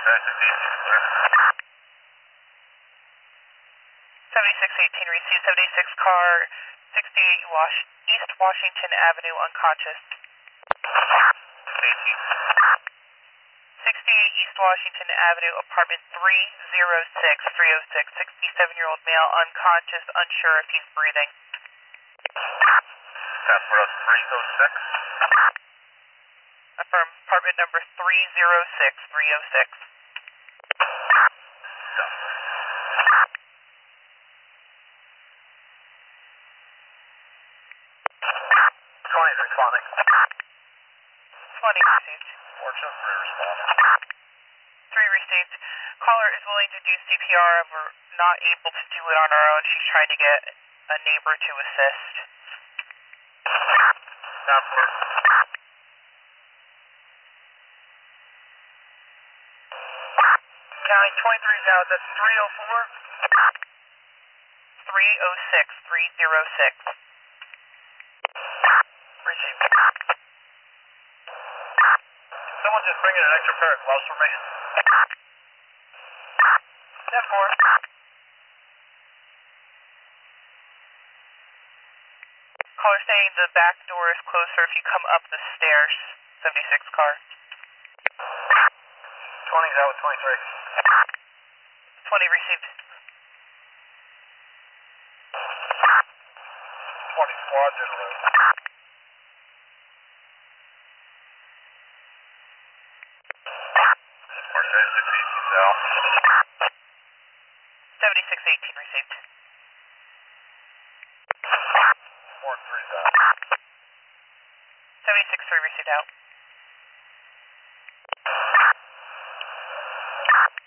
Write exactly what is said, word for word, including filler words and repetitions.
seventy-six eighteen received, seventy-six car, sixty-eight Wash, East Washington Avenue, unconscious. sixty-eight East Washington Avenue, apartment three oh six, three oh six, sixty-seven-year-old male, unconscious, unsure if he's breathing. Password three oh six. Affirm, apartment number three oh six, three oh six. twenty responding. twenty received. Fortune three responding. three received. Caller is willing to do C P R and we're not able to do it on our own. She's trying to get a neighbor to assist. Password. County twenty-three thousand, that's three oh four? three oh six, three oh six. Received. Someone just bring in an extra pair of gloves for me. ten four. Caller saying the back door is closer if you come up the stairs. seventy-six car. twenty's out with twenty-three. twenty received. twenty squads in room. seventy-six eighteen's out. seventy-six eighteen received. four three's out. seventy-six three received out.